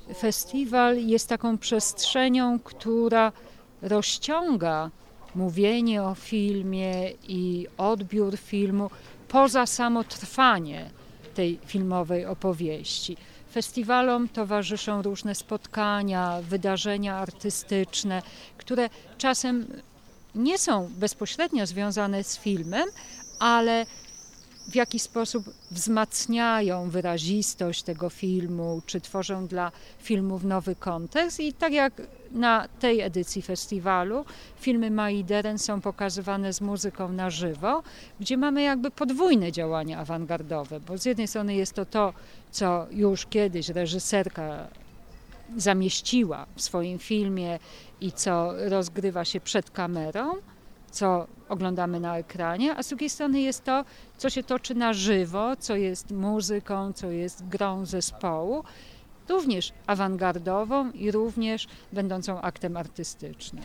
festiwal jest taką przestrzenią, która rozciąga mówienie o filmie i odbiór filmu poza samo trwanie tej filmowej opowieści. Festiwalom towarzyszą różne spotkania, wydarzenia artystyczne, które czasem nie są bezpośrednio związane z filmem, ale w jakiś sposób wzmacniają wyrazistość tego filmu, czy tworzą dla filmów nowy kontekst. I tak jak na tej edycji festiwalu filmy Mai Deren są pokazywane z muzyką na żywo, gdzie mamy jakby podwójne działania awangardowe, bo z jednej strony jest to, co już kiedyś reżyserka zamieściła w swoim filmie i co rozgrywa się przed kamerą, co oglądamy na ekranie, a z drugiej strony jest to, co się toczy na żywo, co jest muzyką, co jest grą zespołu, również awangardową i również będącą aktem artystycznym.